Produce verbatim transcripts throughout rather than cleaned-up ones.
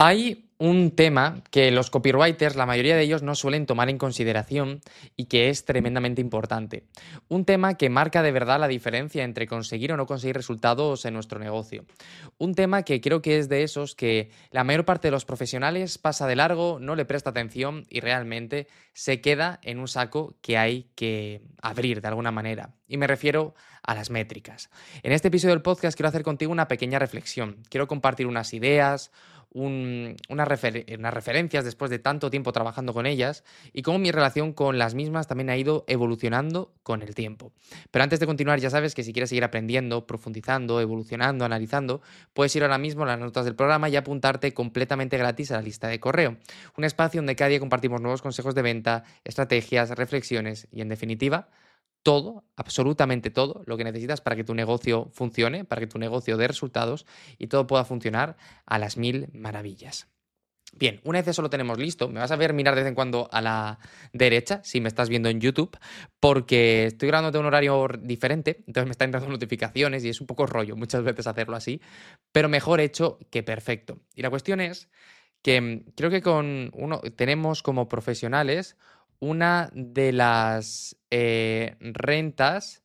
Hay un tema que los copywriters, la mayoría de ellos, no suelen tomar en consideración y que es tremendamente importante. Un tema que marca de verdad la diferencia entre conseguir o no conseguir resultados en nuestro negocio. Un tema que creo que es de esos que la mayor parte de los profesionales pasa de largo, no le presta atención y realmente se queda en un saco que hay que abrir de alguna manera. Y me refiero a las métricas. En este episodio del podcast quiero hacer contigo una pequeña reflexión. Quiero compartir unas ideas, un, unas, refer unas referencias después de tanto tiempo trabajando con ellas y cómo mi relación con las mismas también ha ido evolucionando con el tiempo. Pero antes de continuar, ya sabes que si quieres seguir aprendiendo, profundizando, evolucionando, analizando, puedes ir ahora mismo a las notas del programa y apuntarte completamente gratis a la lista de correo. Un espacio donde cada día compartimos nuevos consejos de venta, estrategias, reflexiones y, en definitiva, todo, absolutamente todo lo que necesitas para que tu negocio funcione, para que tu negocio dé resultados y todo pueda funcionar a las mil maravillas. Bien, una vez eso lo tenemos listo, me vas a ver mirar de vez en cuando a la derecha, si me estás viendo en YouTube, porque estoy grabando de un horario diferente, entonces me están entrando notificaciones y es un poco rollo muchas veces hacerlo así, pero mejor hecho que perfecto. Y la cuestión es que creo que con uno tenemos como profesionales una de las eh, rentas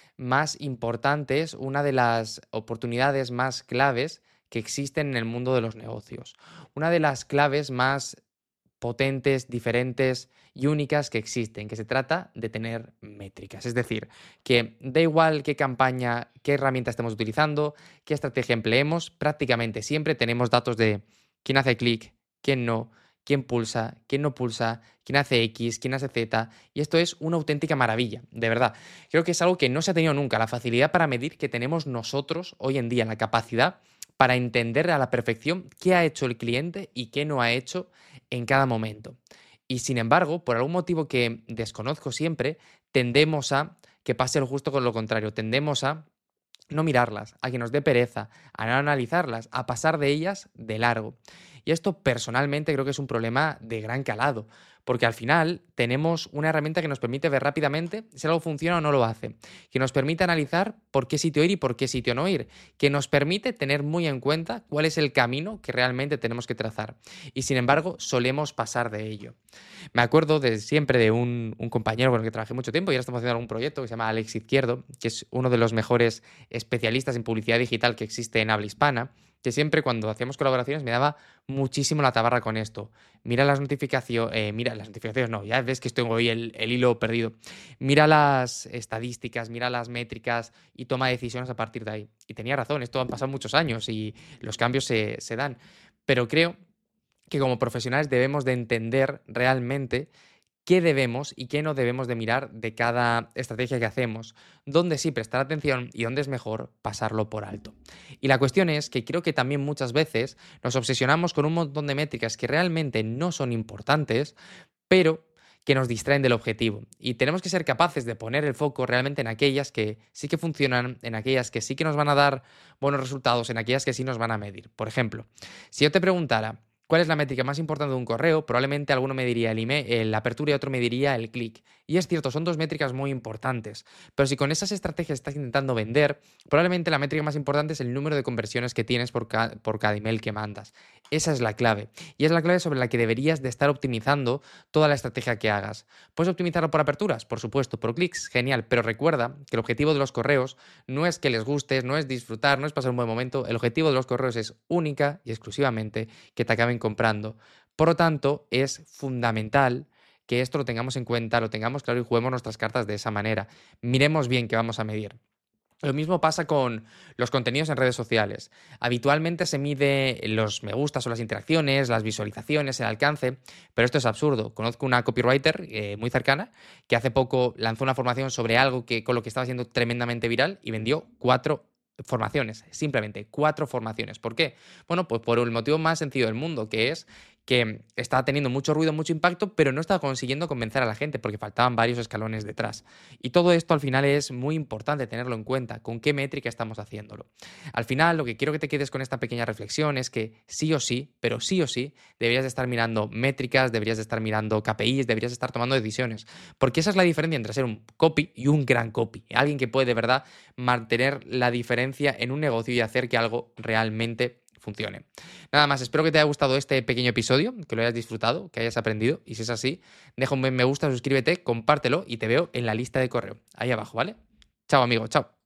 más importantes, una de las oportunidades más claves que existen en el mundo de los negocios. Una de las claves más potentes, diferentes y únicas que existen, que se trata de tener métricas. Es decir, que da igual qué campaña, qué herramienta estemos utilizando, qué estrategia empleemos, prácticamente siempre tenemos datos de quién hace clic, quién no, quién pulsa, quién no pulsa, quién hace X, quién hace Z, y esto es una auténtica maravilla, de verdad. Creo que es algo que no se ha tenido nunca, la facilidad para medir que tenemos nosotros hoy en día, la capacidad para entender a la perfección qué ha hecho el cliente y qué no ha hecho en cada momento. Y sin embargo, por algún motivo que desconozco siempre, tendemos a que pase lo justo con lo contrario, tendemos a no mirarlas, a que nos dé pereza, a no analizarlas, a pasar de ellas de largo. Y esto personalmente creo que es un problema de gran calado, porque al final tenemos una herramienta que nos permite ver rápidamente si algo funciona o no lo hace, que nos permite analizar por qué sitio ir y por qué sitio no ir, que nos permite tener muy en cuenta cuál es el camino que realmente tenemos que trazar. Y sin embargo, solemos pasar de ello. Me acuerdo de siempre de un, un compañero con el que trabajé mucho tiempo y ahora estamos haciendo algún proyecto que se llama Alex Izquierdo, que es uno de los mejores especialistas en publicidad digital que existe en habla hispana, que siempre cuando hacíamos colaboraciones me daba muchísimo la tabarra con esto. Mira las notificaciones, eh, mira las notificaciones, no, ya ves que estoy hoy el, el hilo perdido. Mira las estadísticas, mira las métricas y toma decisiones a partir de ahí. Y tenía razón, esto han pasado muchos años y los cambios se, se dan. Pero creo que como profesionales debemos de entender realmente qué debemos y qué no debemos de mirar de cada estrategia que hacemos, dónde sí prestar atención y dónde es mejor pasarlo por alto. Y la cuestión es que creo que también muchas veces nos obsesionamos con un montón de métricas que realmente no son importantes, pero que nos distraen del objetivo. Y tenemos que ser capaces de poner el foco realmente en aquellas que sí que funcionan, en aquellas que sí que nos van a dar buenos resultados, en aquellas que sí nos van a medir. Por ejemplo, si yo te preguntara, ¿cuál es la métrica más importante de un correo? Probablemente alguno me diría el email, la apertura y otro me diría el clic. Y es cierto, son dos métricas muy importantes. Pero si con esas estrategias estás intentando vender, probablemente la métrica más importante es el número de conversiones que tienes por, ca por cada email que mandas. Esa es la clave. Y es la clave sobre la que deberías de estar optimizando toda la estrategia que hagas. ¿Puedes optimizarlo por aperturas? Por supuesto. ¿Por clics? Genial. Pero recuerda que el objetivo de los correos no es que les gustes, no es disfrutar, no es pasar un buen momento. El objetivo de los correos es única y exclusivamente que te acaben comprando. Por lo tanto, es fundamental que esto lo tengamos en cuenta, lo tengamos claro y juguemos nuestras cartas de esa manera. Miremos bien qué vamos a medir. Lo mismo pasa con los contenidos en redes sociales. Habitualmente se mide los me gustas o las interacciones, las visualizaciones, el alcance, pero esto es absurdo. Conozco una copywriter eh, muy cercana que hace poco lanzó una formación sobre algo que con lo que estaba siendo tremendamente viral y vendió cuatro formaciones, simplemente cuatro formaciones. ¿Por qué? Bueno, pues por el motivo más sencillo del mundo, que es que estaba teniendo mucho ruido, mucho impacto, pero no estaba consiguiendo convencer a la gente porque faltaban varios escalones detrás. Y todo esto al final es muy importante tenerlo en cuenta, con qué métrica estamos haciéndolo. Al final, lo que quiero que te quedes con esta pequeña reflexión es que sí o sí, pero sí o sí, deberías de estar mirando métricas, deberías de estar mirando K P Is, deberías de estar tomando decisiones, porque esa es la diferencia entre ser un copy y un gran copy. Alguien que puede de verdad mantener la diferencia en un negocio y hacer que algo realmente funcione. Nada más, espero que te haya gustado este pequeño episodio, que lo hayas disfrutado, que hayas aprendido, y si es así, deja un me gusta, suscríbete, compártelo y te veo en la lista de correo, ahí abajo, ¿vale? Chao, amigo, chao.